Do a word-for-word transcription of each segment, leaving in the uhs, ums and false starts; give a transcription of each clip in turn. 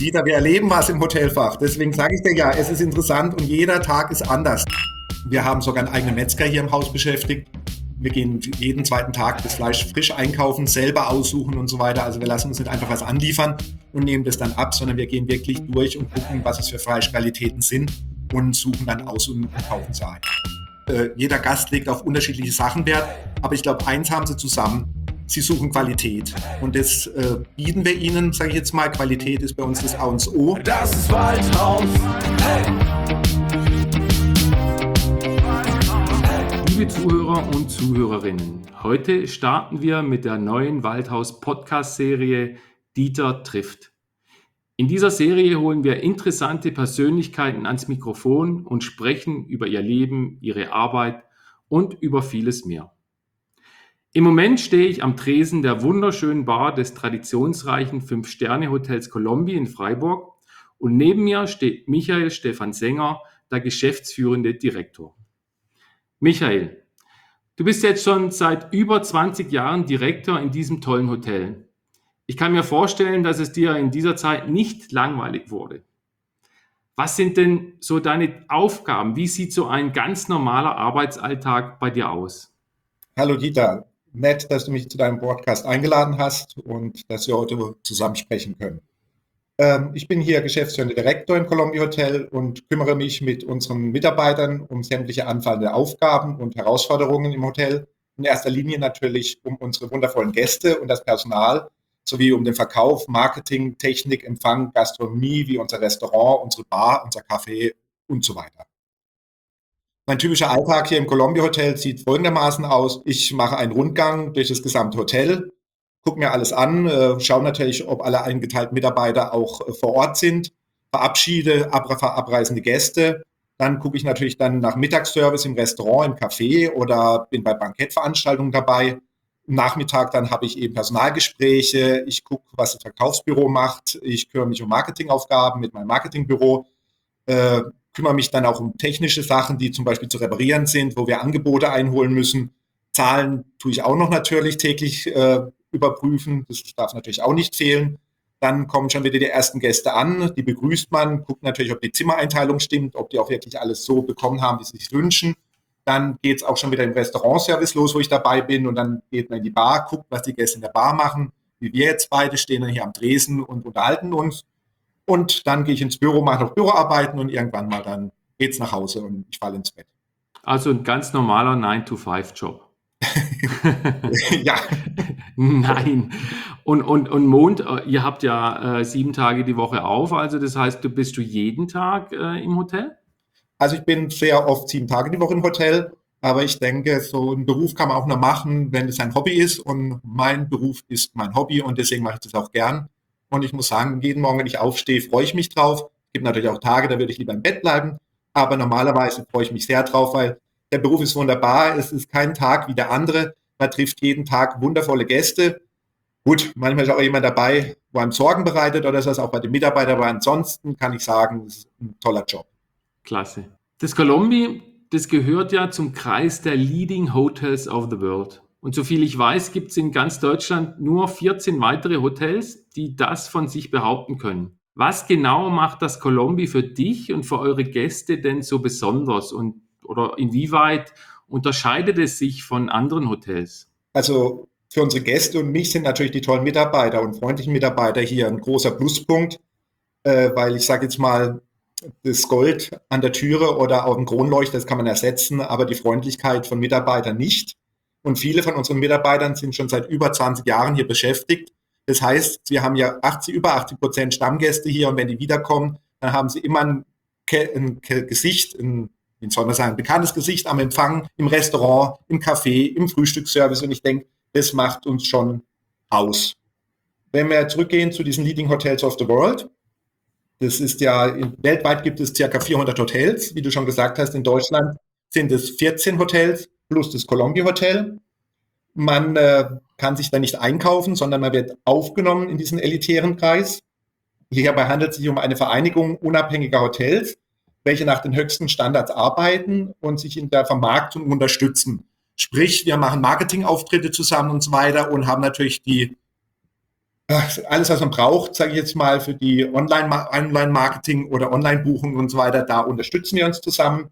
Dieter, wir erleben was im Hotelfach. Deswegen sage ich dir ja, es ist interessant und jeder Tag ist anders. Wir haben sogar einen eigenen Metzger hier im Haus beschäftigt. Wir gehen jeden zweiten Tag das Fleisch frisch einkaufen, selber aussuchen und so weiter. Also wir lassen uns nicht einfach was anliefern und nehmen das dann ab, sondern wir gehen wirklich durch und gucken, was es für Fleischqualitäten sind und suchen dann aus und kaufen sie ein. Äh, jeder Gast legt auf unterschiedliche Sachen Wert, aber ich glaube, eins haben sie zusammen. Sie suchen Qualität und das äh, bieten wir ihnen, sage ich jetzt mal. Qualität ist bei uns das A und O. Das ist Waldhaus. Hey. Liebe Zuhörer und Zuhörerinnen, heute starten wir mit der neuen Waldhaus-Podcast-Serie Dieter trifft. In dieser Serie holen wir interessante Persönlichkeiten ans Mikrofon und sprechen über ihr Leben, ihre Arbeit und über vieles mehr. Im Moment stehe ich am Tresen der wunderschönen Bar des traditionsreichen Fünf-Sterne-Hotels Colombi in Freiburg und neben mir steht Michael Stefan Sänger, der geschäftsführende Direktor. Michael, du bist jetzt schon seit über zwanzig Jahren Direktor in diesem tollen Hotel. Ich kann mir vorstellen, dass es dir in dieser Zeit nicht langweilig wurde. Was sind denn so deine Aufgaben? Wie sieht so ein ganz normaler Arbeitsalltag bei dir aus? Hallo Dieter, nett, dass du mich zu deinem Podcast eingeladen hast und dass wir heute zusammen sprechen können. Ähm, ich bin hier geschäftsführender Direktor im Colombi Hotel und kümmere mich mit unseren Mitarbeitern um sämtliche anfallende Aufgaben und Herausforderungen im Hotel. In erster Linie natürlich um unsere wundervollen Gäste und das Personal, sowie um den Verkauf, Marketing, Technik, Empfang, Gastronomie, wie unser Restaurant, unsere Bar, unser Café und so weiter. Mein typischer Alltag hier im Colombi Hotel sieht folgendermaßen aus. Ich mache einen Rundgang durch das gesamte Hotel, gucke mir alles an, äh, schaue natürlich, ob alle eingeteilten Mitarbeiter auch äh, vor Ort sind, verabschiede ab, abreisende Gäste. Dann gucke ich natürlich dann nach Mittagsservice im Restaurant, im Café oder bin bei Bankettveranstaltungen dabei. Am Nachmittag dann habe ich eben Personalgespräche, ich gucke, was das Verkaufsbüro macht, ich kümmere mich um Marketingaufgaben mit meinem Marketingbüro, äh, kümmere mich dann auch um technische Sachen, die zum Beispiel zu reparieren sind, wo wir Angebote einholen müssen. Zahlen tue ich auch noch natürlich täglich äh, überprüfen, das darf natürlich auch nicht fehlen. Dann kommen schon wieder die ersten Gäste an, die begrüßt man, guckt natürlich, ob die Zimmereinteilung stimmt, ob die auch wirklich alles so bekommen haben, wie sie sich wünschen. Dann geht es auch schon wieder im Restaurantservice los, wo ich dabei bin und dann geht man in die Bar, guckt, was die Gäste in der Bar machen, wie wir jetzt beide stehen dann hier am Tresen und unterhalten uns. Und dann gehe ich ins Büro, mache noch Büroarbeiten und irgendwann mal dann geht's nach Hause und ich falle ins Bett. Also ein ganz normaler nine to five Job. Ja. Nein. Und, und, und Mond, ihr habt ja äh, sieben Tage die Woche auf, also das heißt, du bist du jeden Tag äh, im Hotel? Also ich bin sehr oft sieben Tage die Woche im Hotel, aber ich denke, so einen Beruf kann man auch nur machen, wenn es ein Hobby ist und mein Beruf ist mein Hobby und deswegen mache ich das auch gern. Und ich muss sagen, jeden Morgen, wenn ich aufstehe, freue ich mich drauf. Es gibt natürlich auch Tage, da würde ich lieber im Bett bleiben, aber normalerweise freue ich mich sehr drauf, weil der Beruf ist wunderbar, es ist kein Tag wie der andere, man trifft jeden Tag wundervolle Gäste. Gut, manchmal ist auch jemand dabei, wo einem Sorgen bereitet oder so, auch bei den Mitarbeitern, aber ansonsten kann ich sagen, es ist ein toller Job. Klasse. Das Colombi, das gehört ja zum Kreis der Leading Hotels of the World. Und soviel ich weiß, gibt es in ganz Deutschland nur vierzehn weitere Hotels, die das von sich behaupten können. Was genau macht das Colombi für dich und für eure Gäste denn so besonders? Und, oder inwieweit unterscheidet es sich von anderen Hotels? Also für unsere Gäste und mich sind natürlich die tollen Mitarbeiter und freundlichen Mitarbeiter hier ein großer Pluspunkt, äh, weil ich sage jetzt mal, das Gold an der Türe oder auf dem Kronleuchter, das kann man ersetzen, aber die Freundlichkeit von Mitarbeitern nicht. Und viele von unseren Mitarbeitern sind schon seit über zwanzig Jahren hier beschäftigt. Das heißt, wir haben ja achtzig, über achtzig Prozent Stammgäste hier und wenn die wiederkommen, dann haben sie immer ein, ein Gesicht, ein, wie soll man sagen, ein bekanntes Gesicht am Empfang, im Restaurant, im Café, im Frühstücksservice und ich denke, das macht uns schon aus. Wenn wir zurückgehen zu diesen Leading Hotels of the World, das ist ja, weltweit gibt es ca. vierhundert Hotels, wie du schon gesagt hast, in Deutschland sind es vierzehn Hotels plus das Colombi Hotel. Man äh, kann sich da nicht einkaufen, sondern man wird aufgenommen in diesen elitären Kreis. Hierbei handelt es sich um eine Vereinigung unabhängiger Hotels, welche nach den höchsten Standards arbeiten und sich in der Vermarktung unterstützen. Sprich, wir machen Marketingauftritte zusammen und so weiter und haben natürlich die Alles, was man braucht, sage ich jetzt mal, für die Online-Marketing oder Online-Buchung und so weiter, da unterstützen wir uns zusammen.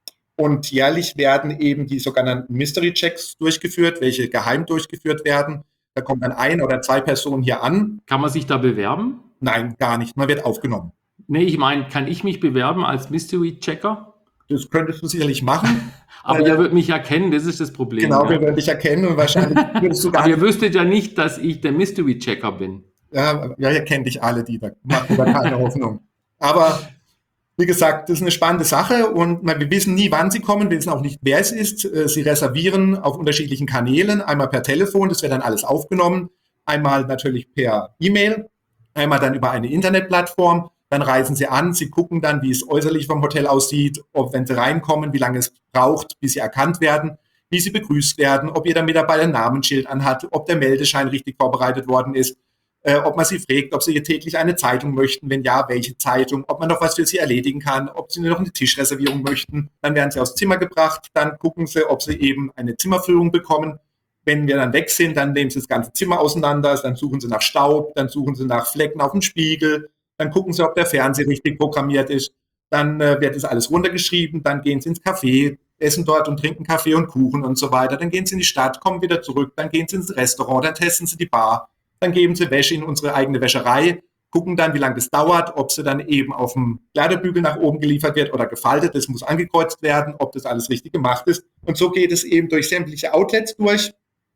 Und jährlich werden eben die sogenannten Mystery-Checks durchgeführt, welche geheim durchgeführt werden. Da kommt dann ein oder zwei Personen hier an. Kann man sich da bewerben? Nein, gar nicht. Man wird aufgenommen. Nee, ich meine, kann ich mich bewerben als Mystery-Checker? Das könntest du sicherlich machen. Aber äh, ihr würdet mich erkennen, das ist das Problem. Genau, Ja? wir würden dich erkennen und wahrscheinlich würdest du gar Aber ihr nicht. wüsstet ja nicht, dass ich der Mystery-Checker bin. Ja, ja, ihr kennt dich alle, die da machen da keine Hoffnung. Aber wie gesagt, das ist eine spannende Sache und na, wir wissen nie, wann sie kommen, wir wissen auch nicht, wer es ist. Sie reservieren auf unterschiedlichen Kanälen, einmal per Telefon, das wird dann alles aufgenommen, einmal natürlich per E-Mail, einmal dann über eine Internetplattform. Dann reisen sie an, sie gucken dann, wie es äußerlich vom Hotel aussieht, ob, wenn sie reinkommen, wie lange es braucht, bis sie erkannt werden, wie sie begrüßt werden, ob jeder Mitarbeiter ein Namensschild anhat, ob der Meldeschein richtig vorbereitet worden ist, äh, ob man sie fragt, ob sie hier täglich eine Zeitung möchten, wenn ja, welche Zeitung, ob man noch was für sie erledigen kann, ob sie nur noch eine Tischreservierung möchten. Dann werden sie aufs Zimmer gebracht, dann gucken sie, ob sie eben eine Zimmerführung bekommen. Wenn wir dann weg sind, dann nehmen sie das ganze Zimmer auseinander, dann suchen sie nach Staub, dann suchen sie nach Flecken auf dem Spiegel, dann gucken sie, ob der Fernseher richtig programmiert ist, dann äh, wird das alles runtergeschrieben, dann gehen sie ins Café, essen dort und trinken Kaffee und Kuchen und so weiter, dann gehen sie in die Stadt, kommen wieder zurück, dann gehen sie ins Restaurant, dann testen sie die Bar, dann geben sie Wäsche in unsere eigene Wäscherei, gucken dann, wie lange das dauert, ob sie dann eben auf dem Kleiderbügel nach oben geliefert wird oder gefaltet, das muss angekreuzt werden, ob das alles richtig gemacht ist. Und so geht es eben durch sämtliche Outlets durch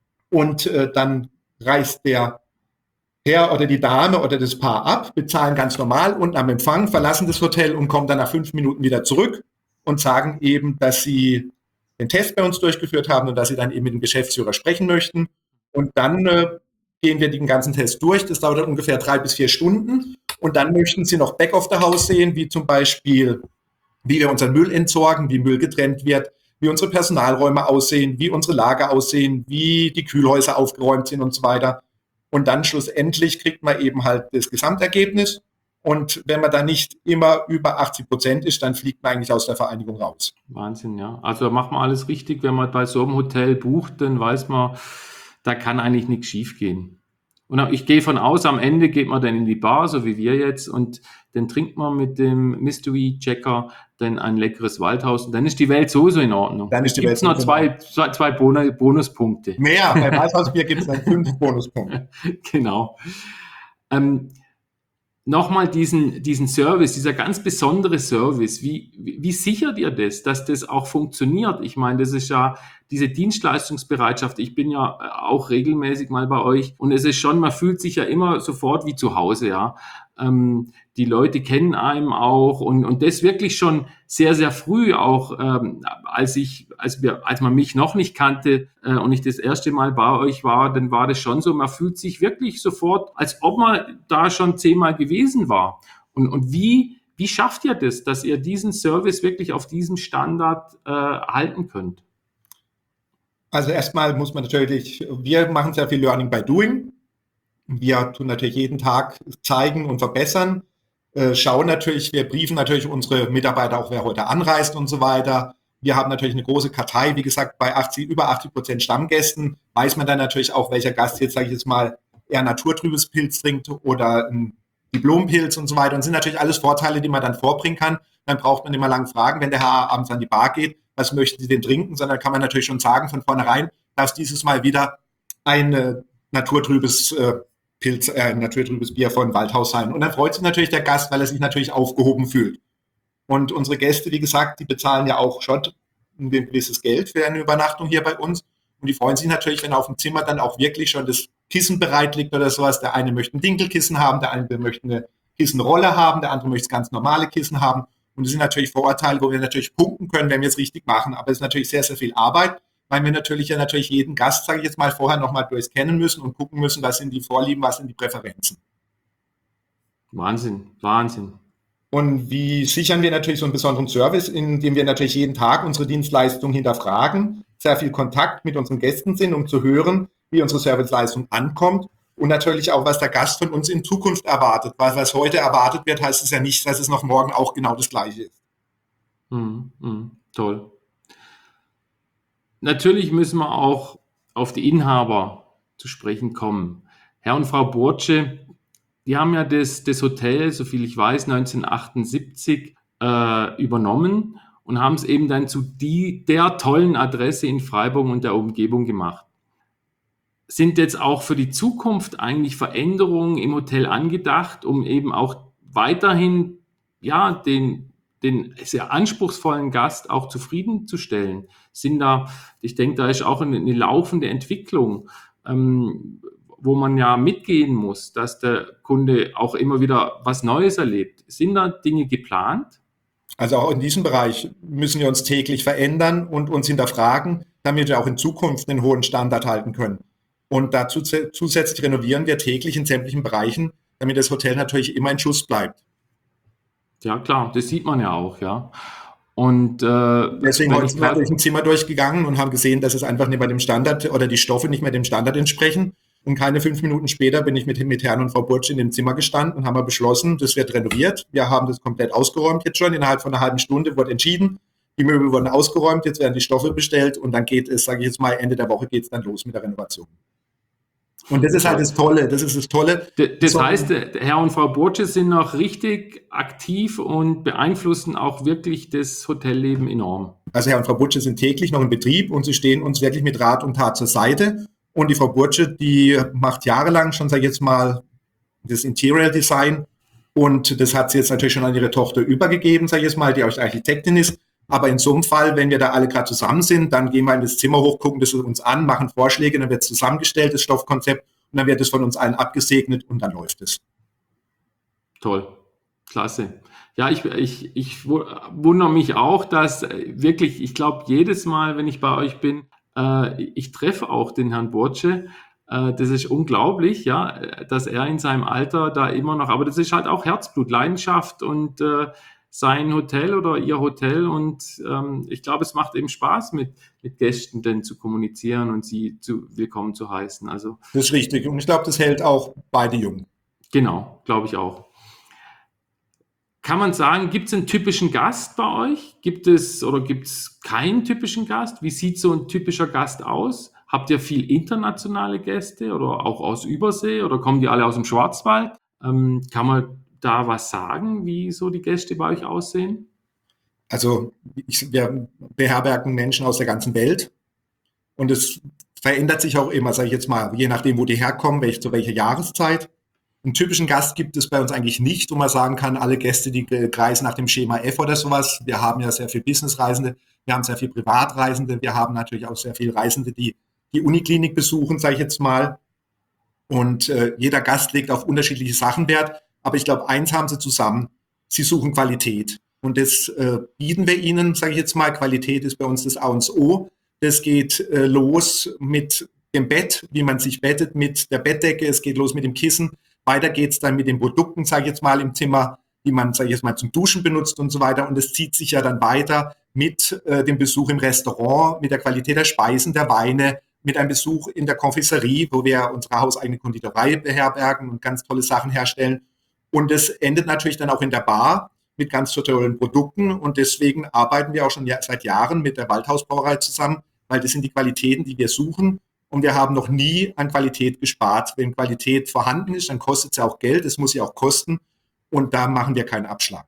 und äh, dann reist der Herr oder die Dame oder das Paar ab, bezahlen ganz normal und am Empfang verlassen das Hotel und kommen dann nach fünf Minuten wieder zurück und sagen eben, dass sie den Test bei uns durchgeführt haben und dass sie dann eben mit dem Geschäftsführer sprechen möchten. Und dann äh, gehen wir den ganzen Test durch. Das dauert ungefähr drei bis vier Stunden. Und dann möchten sie noch Back of the House sehen, wie zum Beispiel, wie wir unseren Müll entsorgen, wie Müll getrennt wird, wie unsere Personalräume aussehen, wie unsere Lager aussehen, wie die Kühlhäuser aufgeräumt sind und so weiter. Und dann schlussendlich kriegt man eben halt das Gesamtergebnis. Und wenn man da nicht immer über achtzig Prozent ist, dann fliegt man eigentlich aus der Vereinigung raus. Wahnsinn, ja. Also da macht man alles richtig. Wenn man bei so einem Hotel bucht, dann weiß man, da kann eigentlich nichts schiefgehen. Und ich gehe von aus, am Ende geht man dann in die Bar, so wie wir jetzt, und dann trinkt man mit dem Mystery-Checker dann ein leckeres Waldhaus und dann ist die Welt sowieso in Ordnung. Dann ist die Welt Gibt's noch zwei, zwei, zwei Bonus- Bonuspunkte. Mehr, bei Waldhausbier gibt es dann fünf Bonuspunkte. Genau. Ähm, Nochmal diesen, diesen Service, dieser ganz besondere Service, wie, wie, wie sichert ihr das, dass das auch funktioniert? Ich meine, das ist ja diese Dienstleistungsbereitschaft. Ich bin ja auch regelmäßig mal bei euch und es ist schon, man fühlt sich ja immer sofort wie zu Hause, ja. Ähm, die Leute kennen einem auch und, und das wirklich schon sehr, sehr früh auch, ähm, als ich, als wir, als man mich noch nicht kannte äh, und ich das erste Mal bei euch war, dann war das schon so, man fühlt sich wirklich sofort, als ob man da schon zehnmal gewesen war. Und, und wie, wie schafft ihr das, dass ihr diesen Service wirklich auf diesem Standard äh, halten könnt? Also erstmal muss man natürlich, wir machen sehr viel Learning by Doing. Wir tun natürlich jeden Tag zeigen und verbessern, äh, schauen natürlich, wir briefen natürlich unsere Mitarbeiter auch, wer heute anreist und so weiter. Wir haben natürlich eine große Kartei, wie gesagt, bei achtzig, über achtzig Prozent Stammgästen weiß man dann natürlich auch, welcher Gast jetzt, sage ich jetzt mal, eher naturtrübes Pilz trinkt oder ein Diplompilz und so weiter. Und sind natürlich alles Vorteile, die man dann vorbringen kann. Dann braucht man immer lang fragen, wenn der Herr abends an die Bar geht, was möchten Sie denn trinken? Sondern kann man natürlich schon sagen von vornherein, dass dieses Mal wieder ein äh, naturtrübes äh, Pilz, äh, ein naturtrübes Bier von Waldhaus sein. Und dann freut sich natürlich der Gast, weil er sich natürlich aufgehoben fühlt. Und unsere Gäste, wie gesagt, die bezahlen ja auch schon ein gewisses Geld für eine Übernachtung hier bei uns. Und die freuen sich natürlich, wenn auf dem Zimmer dann auch wirklich schon das Kissen bereit liegt oder sowas. Der eine möchte ein Dinkelkissen haben, der andere möchte eine Kissenrolle haben, der andere möchte das ganz normale Kissen haben. Und das sind natürlich Vorurteile, wo wir natürlich punkten können, wenn wir es richtig machen. Aber es ist natürlich sehr, sehr viel Arbeit, weil wir natürlich ja natürlich jeden Gast, sage ich jetzt mal, vorher nochmal durchscannen müssen und gucken müssen, was sind die Vorlieben, was sind die Präferenzen. Wahnsinn, Wahnsinn. Und wie sichern wir natürlich so einen besonderen Service, indem wir natürlich jeden Tag unsere Dienstleistung hinterfragen, sehr viel Kontakt mit unseren Gästen sind, um zu hören, wie unsere Serviceleistung ankommt und natürlich auch, was der Gast von uns in Zukunft erwartet. Weil was heute erwartet wird, heißt es ja nicht, dass es noch morgen auch genau das Gleiche ist. Mm, mm, toll. Natürlich müssen wir auch auf die Inhaber zu sprechen kommen. Herr und Frau Burtsche, die haben ja das, das Hotel, soviel ich weiß, neunzehnhundertachtundsiebzig äh, übernommen und haben es eben dann zu die, der tollen Adresse in Freiburg und der Umgebung gemacht. Sind jetzt auch für die Zukunft eigentlich Veränderungen im Hotel angedacht, um eben auch weiterhin ja, den, den sehr anspruchsvollen Gast auch zufriedenzustellen? Sind da, ich denke, da ist auch eine, eine laufende Entwicklung, ähm, wo man ja mitgehen muss, dass der Kunde auch immer wieder was Neues erlebt. Sind da Dinge geplant? Also auch in diesem Bereich müssen wir uns täglich verändern und uns hinterfragen, damit wir auch in Zukunft einen hohen Standard halten können. Und dazu zusätzlich renovieren wir täglich in sämtlichen Bereichen, damit das Hotel natürlich immer in Schuss bleibt. Ja, klar, das sieht man ja auch, ja. Und äh, deswegen wenn heute ich sind wir grad, durch ein Zimmer durchgegangen und haben gesehen, dass es einfach nicht mehr dem Standard oder die Stoffe nicht mehr dem Standard entsprechen. Und keine fünf Minuten später bin ich mit, mit Herrn und Frau Burtsche in dem Zimmer gestanden und haben wir beschlossen, das wird renoviert. Wir haben das komplett ausgeräumt jetzt schon. Innerhalb von einer halben Stunde wurde entschieden. Die Möbel wurden ausgeräumt, jetzt werden die Stoffe bestellt und dann geht es, sage ich jetzt mal, Ende der Woche geht es dann los mit der Renovation. Und das ist halt das Tolle, das ist das Tolle. Das heißt, Herr und Frau Burtsche sind noch richtig aktiv und beeinflussen auch wirklich das Hotelleben enorm. Also Herr und Frau Burtsche sind täglich noch in Betrieb und sie stehen uns wirklich mit Rat und Tat zur Seite. Und die Frau Burtsche, die macht jahrelang schon, sage ich jetzt mal, das Interior Design. Und das hat sie jetzt natürlich schon an ihre Tochter übergegeben, sage ich jetzt mal, die auch Architektin ist. Aber in so einem Fall, wenn wir da alle gerade zusammen sind, dann gehen wir in das Zimmer hoch, gucken das uns an, machen Vorschläge, dann wird es zusammengestellt, das Stoffkonzept, und dann wird es von uns allen abgesegnet und dann läuft es. Toll, klasse. Ja, ich, ich, ich wundere mich auch, dass wirklich, ich glaube, jedes Mal, wenn ich bei euch bin, äh, ich treffe auch den Herrn Burtsche. Äh, das ist unglaublich, ja, dass er in seinem Alter da immer noch, aber das ist halt auch Herzblut, Leidenschaft und äh, sein Hotel oder ihr Hotel und ähm, ich glaube, es macht eben Spaß, mit, mit Gästen denn zu kommunizieren und sie zu willkommen zu heißen. Also, das ist richtig und ich glaube, das hält auch beide jung. Genau, glaube ich auch. Kann man sagen, gibt es einen typischen Gast bei euch? Gibt es oder gibt es keinen typischen Gast? Wie sieht so ein typischer Gast aus? Habt ihr viel internationale Gäste oder auch aus Übersee oder kommen die alle aus dem Schwarzwald? Ähm, kann man da was sagen, wie so die Gäste bei euch aussehen? Also ich, wir beherbergen Menschen aus der ganzen Welt und es verändert sich auch immer, sage ich jetzt mal, je nachdem, wo die herkommen, welch, zu welcher Jahreszeit. Einen typischen Gast gibt es bei uns eigentlich nicht, wo man sagen kann, alle Gäste, die kreisen nach dem Schema F oder sowas. Wir haben ja sehr viel Businessreisende, wir haben sehr viel Privatreisende, wir haben natürlich auch sehr viele Reisende, die die Uniklinik besuchen, sage ich jetzt mal. Und äh, jeder Gast legt auf unterschiedliche Sachen Wert. Aber ich glaube, eins haben sie zusammen, sie suchen Qualität. Und das äh, bieten wir ihnen, sage ich jetzt mal. Qualität ist bei uns das A und O. Das geht äh, los mit dem Bett, wie man sich bettet, mit der Bettdecke. Es geht los mit dem Kissen. Weiter geht es dann mit den Produkten, sage ich jetzt mal, im Zimmer, die man, sage ich jetzt mal, zum Duschen benutzt und so weiter. Und es zieht sich ja dann weiter mit äh, dem Besuch im Restaurant, mit der Qualität der Speisen, der Weine, mit einem Besuch in der Konfiserie, wo wir unsere hauseigene Konditorei beherbergen und ganz tolle Sachen herstellen. Und es endet natürlich dann auch in der Bar mit ganz tollen Produkten. Und deswegen arbeiten wir auch schon seit Jahren mit der Waldhaus-Brauerei zusammen, weil das sind die Qualitäten, die wir suchen. Und wir haben noch nie an Qualität gespart. Wenn Qualität vorhanden ist, dann kostet es ja auch Geld. Es muss ja auch kosten. Und da machen wir keinen Abschlag.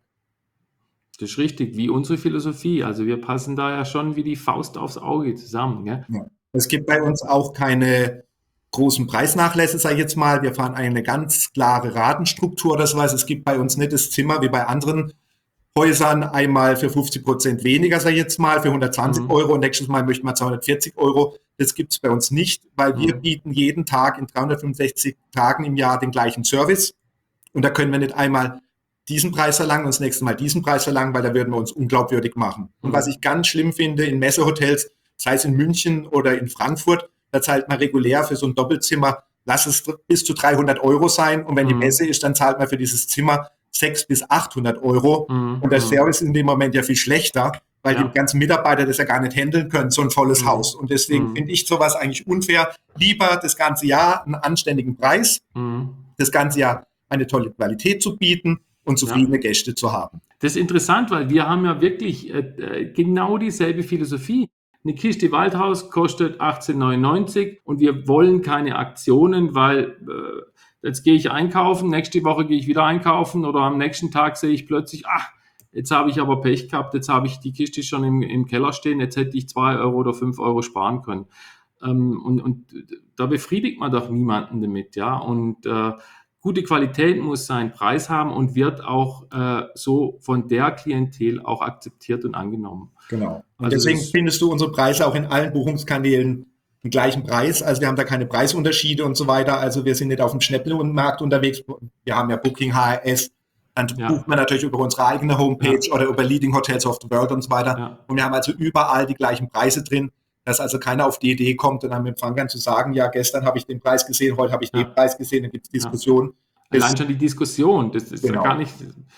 Das ist richtig, wie unsere Philosophie. Also wir passen da ja schon wie die Faust aufs Auge zusammen. Gell? Ja. Es gibt bei uns auch keine großen Preisnachlässe, sage ich jetzt mal. Wir fahren eine ganz klare Ratenstruktur oder sowas. Es gibt bei uns nicht das Zimmer wie bei anderen Häusern einmal für fünfzig Prozent weniger, sage ich jetzt mal, für hundertzwanzig mhm. Euro und nächstes Mal möchten wir zweihundertvierzig Euro. Das gibt es bei uns nicht, weil mhm. wir bieten jeden Tag in dreihundertfünfundsechzig Tagen im Jahr den gleichen Service. Und da können wir nicht einmal diesen Preis verlangen und das nächste Mal diesen Preis verlangen, weil da würden wir uns unglaubwürdig machen. Mhm. Und was ich ganz schlimm finde in Messehotels, sei es in München oder in Frankfurt, da zahlt man regulär für so ein Doppelzimmer, lass es bis zu dreihundert Euro sein. Und wenn mhm. die Messe ist, dann zahlt man für dieses Zimmer sechshundert bis achthundert Euro. Mhm. Und der Service ist in dem Moment ja viel schlechter, weil ja. die ganzen Mitarbeiter das ja gar nicht handeln können, so ein volles mhm. Haus. Und deswegen mhm. finde ich sowas eigentlich unfair. Lieber das ganze Jahr einen anständigen Preis, mhm. das ganze Jahr eine tolle Qualität zu bieten und zufriedene ja. Gäste zu haben. Das ist interessant, weil wir haben ja wirklich äh, genau dieselbe Philosophie. eine Kiste Waldhaus kostet achtzehn neunundneunzig und wir wollen keine Aktionen, weil äh, jetzt gehe ich einkaufen, nächste Woche gehe ich wieder einkaufen oder am nächsten Tag sehe ich plötzlich, ach, jetzt habe ich aber Pech gehabt, jetzt habe ich die Kiste schon im, im Keller stehen, jetzt hätte ich zwei Euro oder fünf Euro sparen können. Ähm, und, und da befriedigt man doch niemanden damit, ja. Und äh, gute Qualität muss seinen Preis haben und wird auch äh, so von der Klientel auch akzeptiert und angenommen. Genau. Und Also deswegen das- findest du unsere Preise auch in allen Buchungskanälen den gleichen Preis. Also wir haben da keine Preisunterschiede und so weiter. Also wir sind nicht auf dem Schnäppchenmarkt unterwegs. Wir haben ja Booking, H R S. Dann Ja. bucht man natürlich über unsere eigene Homepage Ja. oder über Leading Hotels of the World und so weiter. Ja. Und wir haben also überall die gleichen Preise drin, dass also keiner auf die Idee kommt, dann am Empfang dann zu sagen, ja, gestern habe ich den Preis gesehen, heute habe ich Ja. den Preis gesehen, dann gibt es Diskussionen. Das- Allein schon die Diskussion, das ist Genau. ja gar nicht,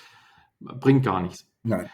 bringt gar nichts. Nein.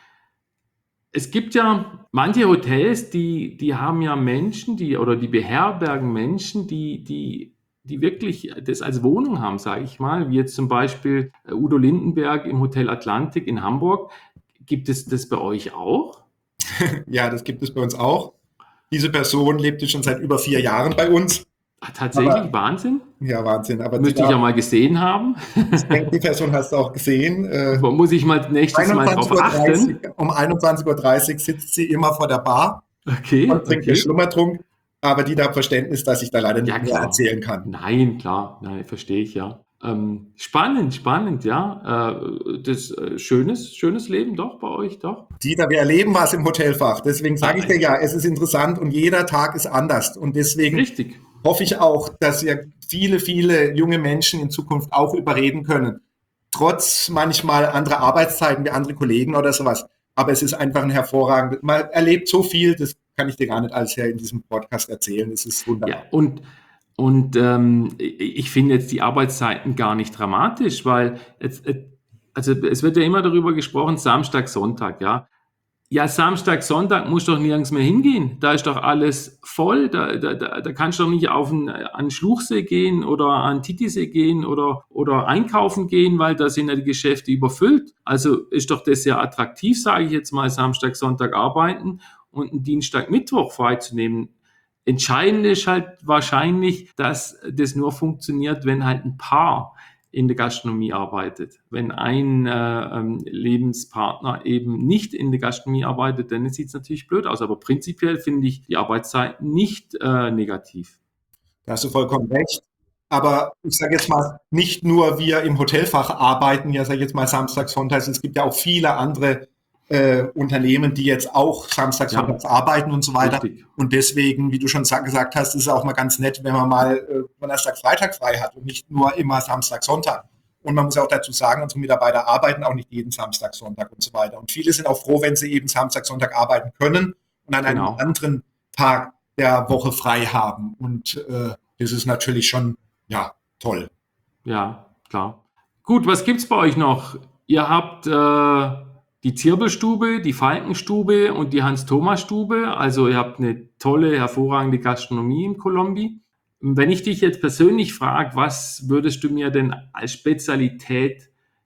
Es gibt ja manche Hotels, die, die haben ja Menschen, die oder die beherbergen Menschen, die, die, die wirklich das als Wohnung haben, sage ich mal, wie jetzt zum Beispiel Udo Lindenberg im Hotel Atlantik in Hamburg. Gibt es das bei euch auch? Ja, das gibt es bei uns auch. Diese Person lebte schon seit über vier Jahren bei uns. Ah, tatsächlich, Aber- Wahnsinn. Ja, Wahnsinn. Aber Müsste ich ja mal gesehen haben. Ich denke, die Person hast du auch gesehen. Äh, Muss ich mal nächstes Mal drauf achten? um einundzwanzig Uhr dreißig sitzt sie immer vor der Bar Okay, und trinkt okay. ihr Schlummertrunk. Aber die da haben Verständnis, dass ich da leider nicht Ja, mehr klar. erzählen kann. Nein, klar, nein, verstehe ich, ja. Ähm, spannend, spannend, ja. Äh, das äh, schönes, schönes Leben doch bei euch, doch. Dieter, wir erleben was im Hotelfach. Deswegen sage ich dir ja, es ist interessant und jeder Tag ist anders. Und deswegen Richtig. hoffe ich auch, dass wir viele, viele junge Menschen in Zukunft auch überreden können. Trotz manchmal anderer Arbeitszeiten wie andere Kollegen oder sowas. Aber es ist einfach ein hervorragendes, man erlebt so viel, das kann ich dir gar nicht alles hier in diesem Podcast erzählen. Es ist wunderbar. Ja, und, und ähm, ich finde jetzt die Arbeitszeiten gar nicht dramatisch, weil jetzt, äh, also es wird ja immer darüber gesprochen, Samstag, Sonntag, ja. Ja, Samstag, Sonntag musst du doch nirgends mehr hingehen. Da ist doch alles voll. Da, da, da, da kannst du doch nicht auf einen, an den Schluchsee gehen oder an den Titisee gehen oder, oder einkaufen gehen, weil da sind ja die Geschäfte überfüllt. Also ist doch das sehr attraktiv, sage ich jetzt mal, Samstag, Sonntag arbeiten und einen Dienstag, Mittwoch freizunehmen. Entscheidend ist halt wahrscheinlich, dass das nur funktioniert, wenn halt ein Paar in der Gastronomie arbeitet. Wenn ein äh, ähm, Lebenspartner eben nicht in der Gastronomie arbeitet, dann sieht es natürlich blöd aus. Aber prinzipiell finde ich die Arbeitszeit nicht äh, negativ. Da hast du vollkommen recht. Aber ich sage jetzt mal, nicht nur wir im Hotelfach arbeiten, ja, sage ich jetzt mal Samstags, Sonntags, es gibt ja auch viele andere äh, Unternehmen, die jetzt auch Samstags, Ja. Sonntags arbeiten und so weiter. Richtig. Und deswegen, wie du schon sa- gesagt hast, ist es auch mal ganz nett, wenn man mal äh, Donnerstag, Freitag frei hat und nicht nur immer Samstag, Sonntag. Und man muss auch dazu sagen, unsere Mitarbeiter arbeiten auch nicht jeden Samstag, Sonntag und so weiter. Und viele sind auch froh, wenn sie eben Samstag, Sonntag arbeiten können und an Genau. einem anderen Tag der Woche frei haben. Und äh, das ist natürlich schon, ja, toll. Ja, klar. Gut, was gibt's bei euch noch? Ihr habt äh, die Zirbelstube, die Falkenstube und die Hans-Thomas-Stube. Also ihr habt eine tolle, hervorragende Gastronomie im Kolombi. Wenn ich dich jetzt persönlich frage, was würdest du mir denn als Spezialität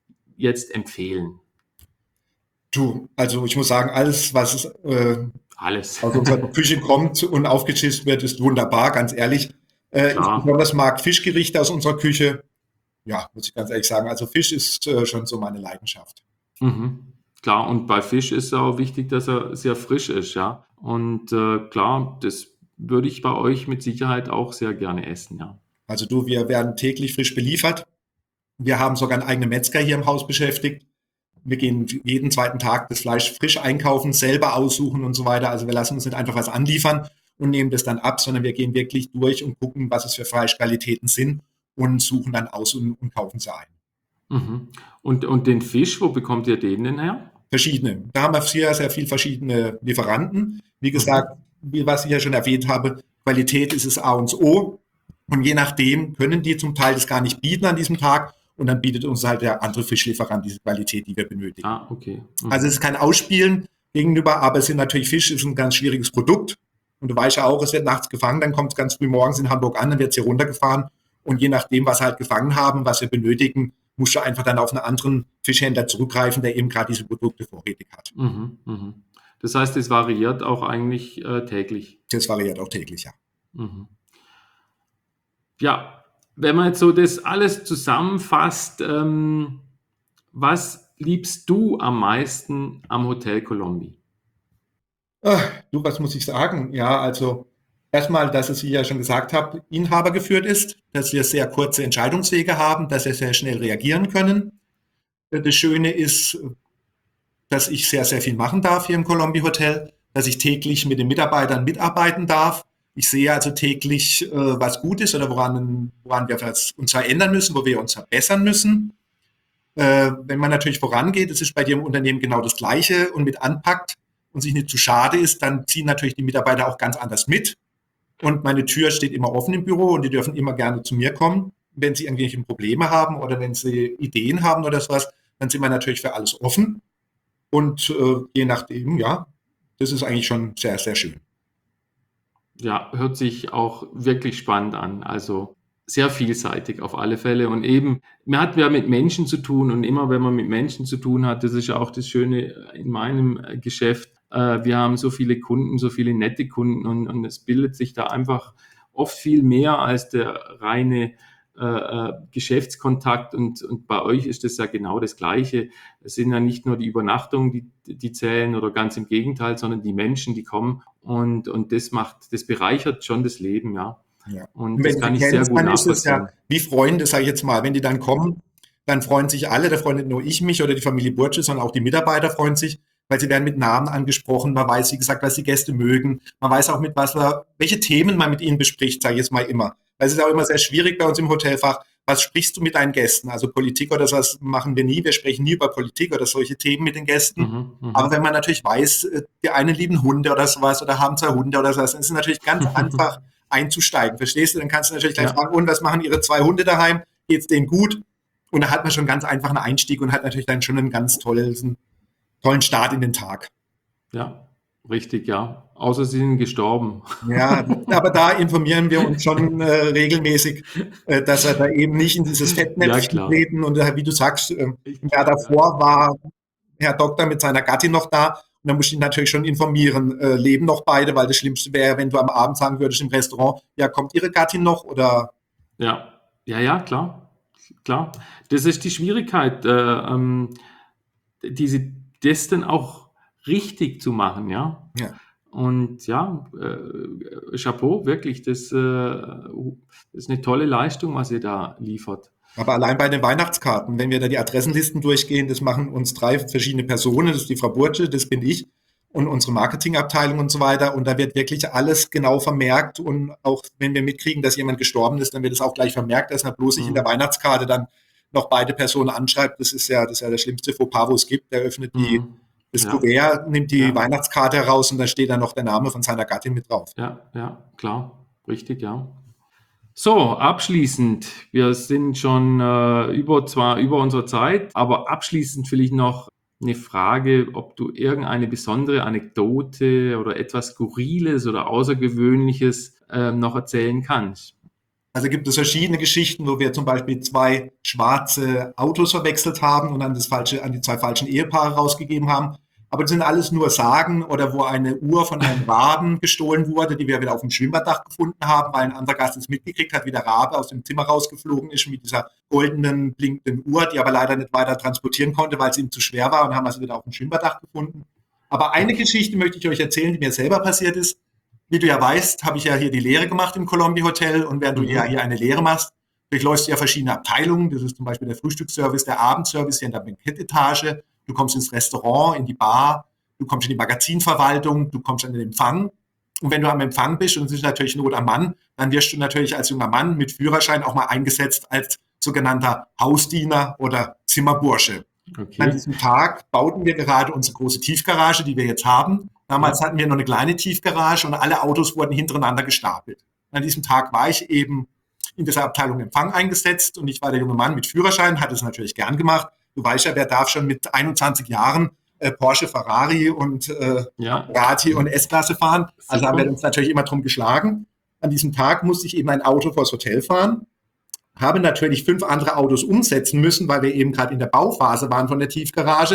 jetzt empfehlen? Du, also ich muss sagen, alles, was äh, Alles. aus unserer Küche kommt und aufgetischt wird, ist wunderbar, ganz ehrlich. Äh, ich Klar. besonders mag Fischgerichte aus unserer Küche. Ja, muss ich ganz ehrlich sagen. Also Fisch ist äh, schon so meine Leidenschaft. Mhm. Klar, und bei Fisch ist auch wichtig, dass er sehr frisch ist, ja. Und äh, klar, das würde ich bei euch mit Sicherheit auch sehr gerne essen, ja. Also du, wir werden täglich frisch beliefert. Wir haben sogar einen eigenen Metzger hier im Haus beschäftigt. Wir gehen jeden zweiten Tag das Fleisch frisch einkaufen, selber aussuchen und so weiter. Also wir lassen uns nicht einfach was anliefern und nehmen das dann ab, sondern wir gehen wirklich durch und gucken, was es für Fleischqualitäten sind und suchen dann aus und, und kaufen sie ein. Mhm. Und, und den Fisch, wo bekommt ihr den denn her? Verschiedene. Da haben wir sehr, sehr viel verschiedene Lieferanten. Wie gesagt, wie was ich ja schon erwähnt habe, Qualität ist es A und O. Und je nachdem können die zum Teil das gar nicht bieten an diesem Tag. Und dann bietet uns halt der andere Fischlieferant diese Qualität, die wir benötigen. Ah, okay. Mhm. Also es ist kein Ausspielen gegenüber, aber es sind natürlich Fisch, ist ein ganz schwieriges Produkt. Und du weißt ja auch, es wird nachts gefangen, dann kommt es ganz früh morgens in Hamburg an, dann wird es hier runtergefahren. Und je nachdem, was wir halt gefangen haben, was wir benötigen, musst du einfach dann auf einen anderen Fischhändler zurückgreifen, der eben gerade diese Produkte vorrätig hat. Mhm, mhm. Das heißt, es variiert auch eigentlich äh, täglich. Das variiert auch täglich, ja. Mhm. Ja, wenn man jetzt so das alles zusammenfasst, ähm, was liebst du am meisten am Hotel Colombi? Ah, du, was muss ich sagen? Ja, also erstmal, dass es, wie ich ja schon gesagt habe, Inhaber geführt ist, dass wir sehr kurze Entscheidungswege haben, dass wir sehr schnell reagieren können. Das Schöne ist, dass ich sehr, sehr viel machen darf hier im Colombi Hotel, dass ich täglich mit den Mitarbeitern mitarbeiten darf. Ich sehe also täglich, äh, was gut ist oder woran, woran wir uns verändern müssen, wo wir uns verbessern müssen. Äh, wenn man natürlich vorangeht, das ist bei dir im Unternehmen genau das Gleiche und mit anpackt und sich nicht zu schade ist, dann ziehen natürlich die Mitarbeiter auch ganz anders mit. Und meine Tür steht immer offen im Büro und die dürfen immer gerne zu mir kommen, wenn sie irgendwelche Probleme haben oder wenn sie Ideen haben oder sowas, dann sind wir natürlich für alles offen. Und äh, je nachdem, ja, das ist eigentlich schon sehr, sehr schön. Ja, hört sich auch wirklich spannend an. Also sehr vielseitig auf alle Fälle. Und eben, man hat ja mit Menschen zu tun und immer, wenn man mit Menschen zu tun hat, das ist ja auch das Schöne in meinem Geschäft. Äh, wir haben so viele Kunden, so viele nette Kunden und, und es bildet sich da einfach oft viel mehr als der reine äh, Geschäftskontakt. Und, und bei euch ist das ja genau das Gleiche. Es sind ja nicht nur die Übernachtungen, die, die zählen oder ganz im Gegenteil, sondern die Menschen, die kommen. Und, und das macht, das bereichert schon das Leben, ja. Ja. Und, Und das wenn kann sie ich kennen, sehr gut dann ist es ja nachvollziehen. wie Freunde, sage ich jetzt mal. Wenn die dann kommen, dann freuen sich alle. Da freuen nicht nur ich mich oder die Familie Burtsche, sondern auch die Mitarbeiter freuen sich, weil sie werden mit Namen angesprochen. Man weiß, wie gesagt, was die Gäste mögen. Man weiß auch, mit was man, welche Themen man mit ihnen bespricht, sage ich jetzt mal immer. Weil es ist auch immer sehr schwierig bei uns im Hotelfach. Was sprichst du mit deinen Gästen? Also Politik oder sowas machen wir nie. Wir sprechen nie über Politik oder solche Themen mit den Gästen. Mhm, mhm. Aber wenn man natürlich weiß, die einen lieben Hunde oder sowas oder haben zwei Hunde oder sowas, dann ist es natürlich ganz einfach einzusteigen. Verstehst du? Dann kannst du natürlich gleich Ja. fragen, und was machen Ihre zwei Hunde daheim? Geht's denen gut? Und da hat man schon ganz einfach einen Einstieg und hat natürlich dann schon einen ganz tollen, tollen Start in den Tag. Ja, richtig, ja. Außer sie sind gestorben. Ja, aber da informieren wir uns schon äh, regelmäßig, äh, dass wir da eben nicht in dieses Ja, Fettnäpfchen klar. treten. Und äh, wie du sagst, äh, Ich, im Jahr ja. davor war Herr Doktor mit seiner Gattin noch da. Und dann musst du ihn natürlich schon informieren, äh, leben noch beide, weil das Schlimmste wäre, wenn du am Abend sagen würdest im Restaurant, ja, kommt Ihre Gattin noch? Oder Ja, ja, ja, klar, klar. Das ist die Schwierigkeit, äh, ähm, diese, das dann auch richtig zu machen, ja. ja. Und ja, äh, Chapeau, wirklich, das, äh, das ist eine tolle Leistung, was ihr da liefert. Aber allein bei den Weihnachtskarten, wenn wir da die Adressenlisten durchgehen, das machen uns drei verschiedene Personen, das ist die Frau Burtsche, das bin ich und unsere Marketingabteilung und so weiter. Und da wird wirklich alles genau vermerkt. Und auch wenn wir mitkriegen, dass jemand gestorben ist, dann wird es auch gleich vermerkt, dass man bloß nicht in der Weihnachtskarte dann noch beide Personen anschreibt. Das ist ja das, ist ja das schlimmste Fauxpas, wo es gibt. Der öffnet die, Mhm. das Ja. Kuvert, nimmt die Ja. Weihnachtskarte heraus und da steht dann noch der Name von seiner Gattin mit drauf. Ja, ja, klar, richtig, ja. So, abschließend, wir sind schon äh, über, zwar über unsere Zeit, aber abschließend vielleicht noch eine Frage, ob du irgendeine besondere Anekdote oder etwas Skurriles oder Außergewöhnliches äh, noch erzählen kannst. Also gibt es verschiedene Geschichten, wo wir zum Beispiel zwei schwarze Autos verwechselt haben und an, das falsche, an die zwei falschen Ehepaare rausgegeben haben. Aber das sind alles nur Sagen oder wo eine Uhr von einem Raben gestohlen wurde, die wir wieder auf dem Schwimmbadach gefunden haben, weil ein anderer Gast es mitgekriegt hat, wie der Rabe aus dem Zimmer rausgeflogen ist mit dieser goldenen, blinkenden Uhr, die aber leider nicht weiter transportieren konnte, weil es ihm zu schwer war und haben also wieder auf dem Schwimmbadach gefunden. Aber eine Geschichte möchte ich euch erzählen, die mir selber passiert ist. Wie du ja weißt, habe ich ja hier die Lehre gemacht im Colombi Hotel und während Mhm. du ja hier eine Lehre machst, durchläufst du ja verschiedene Abteilungen. Das ist zum Beispiel der Frühstücksservice, der Abendservice hier in der Bankettetage. Du kommst ins Restaurant, in die Bar, du kommst in die Magazinverwaltung, du kommst an den Empfang. Und wenn du am Empfang bist und es ist natürlich Not am Mann, dann wirst du natürlich als junger Mann mit Führerschein auch mal eingesetzt als sogenannter Hausdiener oder Zimmerbursche. An Okay. diesem Tag bauten wir gerade unsere große Tiefgarage, die wir jetzt haben. Damals Ja. hatten wir noch eine kleine Tiefgarage und alle Autos wurden hintereinander gestapelt. An diesem Tag war ich eben in dieser Abteilung Empfang eingesetzt und ich war der junge Mann mit Führerschein, hatte es natürlich gern gemacht. Du weißt ja, wer darf schon mit einundzwanzig Jahren äh, Porsche, Ferrari und äh, Ja, Bugatti und S-Klasse fahren? Also Super. haben wir uns natürlich immer drum geschlagen. An diesem Tag musste ich eben ein Auto vors Hotel fahren, habe natürlich fünf andere Autos umsetzen müssen, weil wir eben gerade in der Bauphase waren von der Tiefgarage.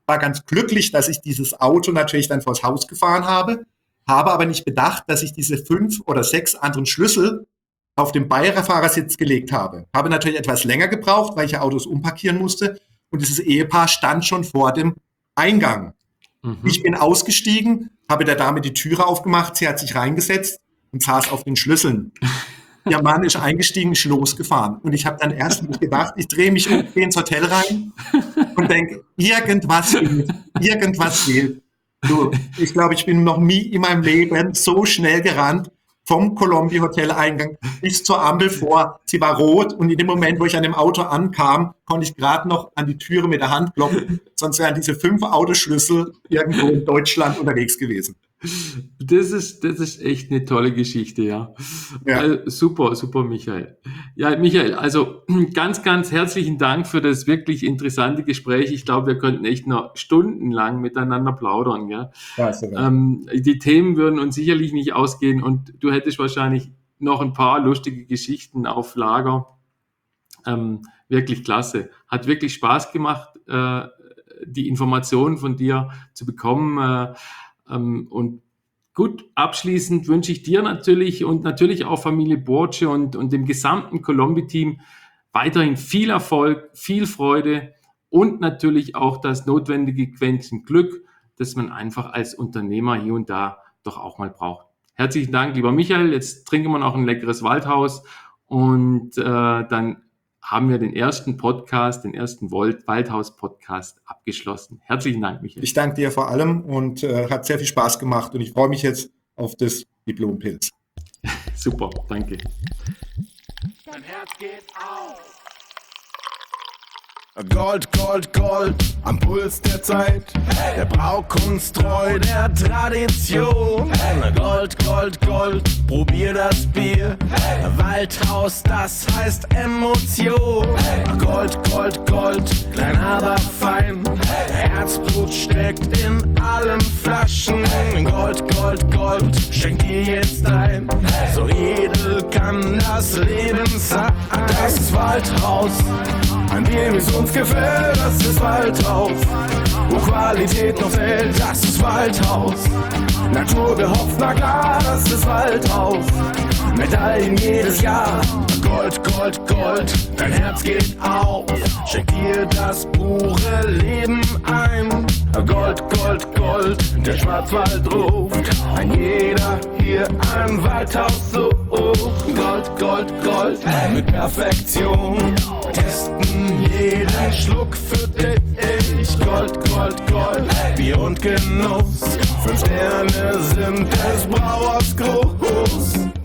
war ganz glücklich, dass ich dieses Auto natürlich dann vors Haus gefahren habe, habe aber nicht bedacht, dass ich diese fünf oder sechs anderen Schlüssel auf den Beifahrersitz gelegt habe. Habe natürlich etwas länger gebraucht, weil ich ja Autos umparkieren musste und dieses Ehepaar stand schon vor dem Eingang. Mhm. Ich bin ausgestiegen, habe der Dame die Türe aufgemacht, sie hat sich reingesetzt und saß auf den Schlüsseln. Der Mann ist eingestiegen, ist losgefahren. Und ich habe dann erst gedacht, ich drehe mich um, gehe ins Hotel rein und denke, irgendwas fehlt, irgendwas fehlt. So, ich glaube, ich bin noch nie in meinem Leben so schnell gerannt, vom Columbia Hotel Eingang bis zur Ampel vor. Sie war rot und in dem Moment, wo ich an dem Auto ankam, konnte ich gerade noch an die Türe mit der Hand klopfen. Sonst wären diese fünf Autoschlüssel irgendwo in Deutschland unterwegs gewesen. Das ist, das ist echt eine tolle Geschichte, ja. ja. Also, super, super, Michael. Ja, Michael, also ganz, ganz herzlichen Dank für das wirklich interessante Gespräch. Ich glaube, wir könnten echt noch stundenlang miteinander plaudern. Gell? Ja, ähm, die Themen würden uns sicherlich nicht ausgehen und du hättest wahrscheinlich noch ein paar lustige Geschichten auf Lager. Ähm, wirklich klasse. Hat wirklich Spaß gemacht, äh, die Informationen von dir zu bekommen. Äh, Und gut, abschließend wünsche ich dir natürlich und natürlich auch Familie Borche und, und dem gesamten Colombi-Team weiterhin viel Erfolg, viel Freude und natürlich auch das notwendige Quäntchen Glück, das man einfach als Unternehmer hier und da doch auch mal braucht. Herzlichen Dank, lieber Michael. Jetzt trinken wir noch ein leckeres Waldhaus und äh, dann haben wir den ersten Podcast, den ersten Waldhaus-Podcast abgeschlossen. Herzlichen Dank, Michael. Ich danke dir vor allem und äh, hat sehr viel Spaß gemacht und ich freue mich jetzt auf das Diplompilz. Super, danke. Dein Herz geht auf. Gold, Gold, Gold, am Puls der Zeit, hey. Der Braukunst treu der Tradition. Hey. Gold, Gold, Gold, probier das Bier. Hey. Waldhaus, das heißt Emotion. Hey. Gold, Gold, Gold, klein aber fein. Hey. Herzblut steckt in allen Flaschen. Hey. Gold, Gold, Gold, schenk dir jetzt ein. Hey. So edel kann das Leben sein. Das ist Waldhaus, an dem es uns gefällt, das ist Waldhaus. Wo Qualität noch fällt, das ist Waldhaus. Natur gehopft, na klar, das ist Waldhaus. Medaillen jedes Jahr, Gold, Gold, Gold, dein Herz geht auf. Schenk dir das pure Leben ein. Gold, Gold, Gold, der Schwarzwald ruft. Ein jeder hier ein Waldhaus sucht. Gold, Gold, Gold, mit Perfektion. Testen jeden Schluck für dich. Gold, Gold, Gold, Bier und Genuss. Fünf Sterne sind des Brauers groß.